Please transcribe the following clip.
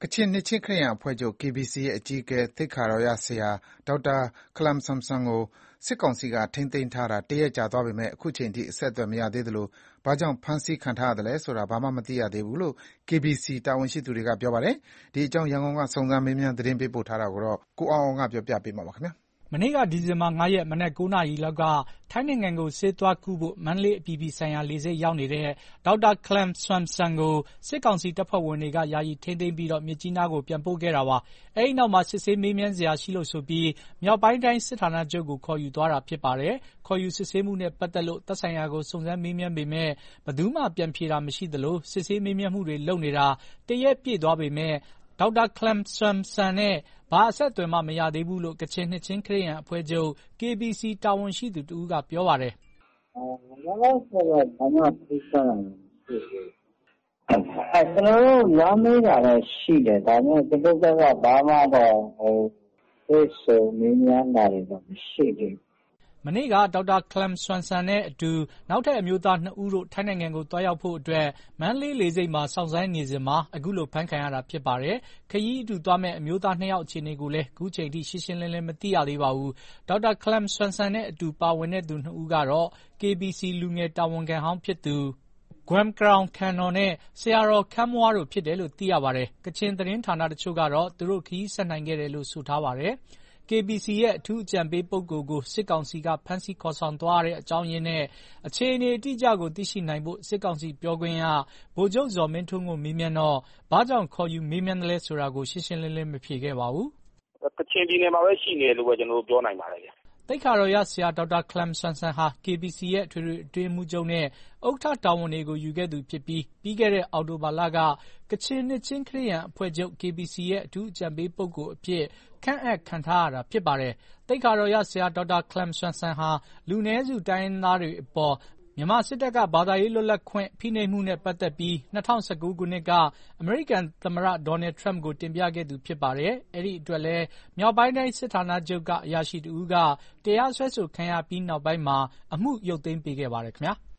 ကချင်နှစ်ခြင်းခရစ်ယာန်အဖွဲ့ချုပ် KBC ရဲ့အကြီးအကဲ သိက္ခာတော်ရဆရာ ဒေါက်တာခလမ်ဆမ်ဆွန်ကို စစ်ကောင်စီက ထိန်းသိမ်းထားတာ ၁ ရက်ကြာသွားပေမဲ့ ခုချိန်ထိ အဆက်အသွယ်မရသေးသလို ဘာကြောင့် ဖမ်းဆီးခံထားရသလဲဆိုတာ ဘာမှမသိရသေးဘူးလို့ KBC တာဝန်ရှိသူတွေက ပြောပါတယ်။ ဒီအကြောင်း ရန်ကုန်က စုံစမ်းမေးမြန်းသတင်းပေးပို့ထားတာကို ကိုအောင်အောင်က ပြောပြပါမယ်။မနေ့က ဒီဇင်ဘာ ၅ ရက် မနက် 9 နာရီလောက်က ထိုင်းနိုင်ငံကိုဆေးသွားကုဖို့ မန္တလေးအပြည်ပြည်ဆိုင်ရာလေဆိပ်ရောက်နေတဲ့ ဒေါက်တာခလမ်ဆမ်ဆွန်ကို စစ်ကောင်စီတပ်ဖွဲ့ဝင်တွေက ယာယီထိန်းသိမ်းပြီး မြစ်ကြီးနားကို ပြန်ပို့ခဲ့တာပါ။ အဲဒီနောက်မှာ စစ်ဆေးမေးမြန်းစရာရှိလို့ဆိုပြီး မြောက်ပိုင်းတိုင်းစစ်ဌာနချုပ်ကို ခေါ်ယူသွားတာဖြစ်ပါတယ်။ ခေါ်ယူစစ်ဆေးမှုနဲ့ပတ်သက်လို့ သက်ဆိုင်ရာကို စုံစမ်းမေးမြန်းပေမဲ့ ဘယ်သူမှပြန်ဖြေတာမရှိသလို စစ်ဆေးမေးမြန်းမှုတွေလုပ်နေတာ ၁ ရက်ပြည့်သွားပေမဲ့ ဒေါက်တာခလမ်ဆမ်ဆွန်နဲ့ ဘာအဆက်အသွယ်မှမရသေးဘူးလို့ ကချင်နှစ်ခြင်းခရစ်ယာန်အဖွဲ့ချုပ် KBC တာဝန်ရှိသူတဦးက ပြောပါတယ်။ "လောလောဆယ်တော့ ဘာမှထူးခြားတာမရှိသေးဘူး။ ကျနော်တို့လှမ်းမေးတာတော့ရှိတယ်။ ဒါပေမဲ့ သူတို့ဘက်ကဘာမှတော့တွေ့ဆုံမေးမြန်းတာတွေတော့မရှိသေးဘူး။ " မနေ့က ဒေါက်တာခလမ်ဆမ်ဆွန်နဲ့အတူ နောက်ထပ်အမျိုးသား 2 ဦးတို့ ထိုင်းနိုင်ငံကိုသွားရောက်ဖို့ မန္တလေးလေဆိပ်မှာ စောင့်ဆိုင်းနေစဉ် အခုလို ဖမ်းခံရတာဖြစ်ပါတယ်။ ခရီးအတူသွားမယ့် အမျိုးသား 2 ယောက်အခြေအနေကိုလည်း ခုချိန်ထိ ရှင်းရှင်းလင်းလင်း မသိရသေးပါဘူး။ ဒေါက်တာခလမ်ဆမ်ဆွန်နဲ့အတူပါဝင်တဲ့သူ 2 ဦးကတော့ KBC လူငယ်တာဝန်ခံဟောင်းဖြစ်သူ Gum Krong Ken နော်နဲ့ ဆရာတော်ခမ်းမွှားတို့ဖြစ်တယ်လို့ သိရပါတယ်။ ကချင်သတင်းဌာနတချို့ကတော့ သူတို့ခရီးဆက်နိုင်ခဲ့တယ်လို့ ဆိုထားပါတယ်။ KBC ရဲ့ အထူးအကြံပေးပုဂ္ဂိုလ်ကို စစ်ကောင်စီက ဖမ်းဆီးခေါ်ဆောင်သွားရတဲ့အကြောင်းရင်းနဲ့ အခြေအနေအတိအကျကိုသိရှိနိုင်ဖို့ စစ်ကောင်စီပြောခွင့်ရ ဗိုလ်ချုပ်ဇော်မင်းထွန်းကိုမေးမြန်းတော့ ဘာကြောင့်ခေါ်ယူမေးမြန်းသလဲဆိုတာကို ရှင်းရှင်းလင်းလင်း မဖြေခဲ့ပါဘူး။ "ကချင်ပြည်နယ်မှာပဲရှိနေတယ်လို့ပဲပြောနိုင်ပါတယ်။ " သိက္ခာတော်ရဆရာ ဒေါက်တာခလမ်ဆမ်ဆွန်ဟာ KBC ရဲ့ အထွေထွေအတွင်းရေးမှူးချုပ်နဲ့ ဥက္ကဋ္ဌတာဝန်တွေကို ယူခဲ့သူဖြစ်ပြီး ပြီးခဲ့တဲ့ အောက်တိုဘာလက ကချင်နှစ်ခြင်းခရစ်ယာန်အဖွဲ့ချုပ် KBC ရဲ့ အထူးအကြံပေးပုဂ္ဂိုလ်အဖြစ် ခန့်အပ်ခံထားရတာဖြစ်ပါတယ်။ သိက္ခာတော်ရဆရာ ဒေါက်တာခလမ်ဆမ်ဆွန်ဟာ လူနည်းစုတိုင်းရင်းသားတွေအပေါ် မြန်မာစစ်တပ်က ဘာသာရေးလွတ်လပ်ခွင့် ဖိနှိပ်မှုနဲ့ပတ်သက်ပြီး ၂၀၁၉ ခုနှစ်က အမေရိကန်သမ္မတ ဒေါ်နယ်ထရမ့်ကို တင်ပြခဲ့သူဖြစ်ပါတယ်။ အဲဒီအတွက်လည်း မြောက်ပိုင်းတိုင်းစစ်ဌာနချုပ်က အရာရှိတဦးက တရားစွဲဆိုခံရပြီးနောက်ပိုင်းမှာ အမှုရုပ်သိမ်းပေးခဲ့ပါတယ်ခင်ဗျာ။